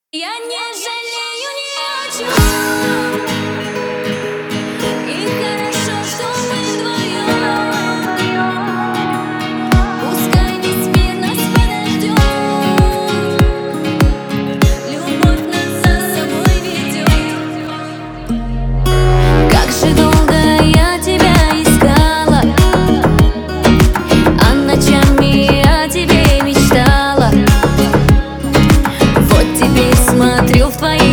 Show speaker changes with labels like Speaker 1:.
Speaker 1: Я не жалею ни о чем. И хорошо, что мы вдвоем. Пускай весь мир нас подождет. Любовь нас за собой ведет. Как же долго я тебя искала, а ночами о тебе мечтала. Вот теперь смотрю в твои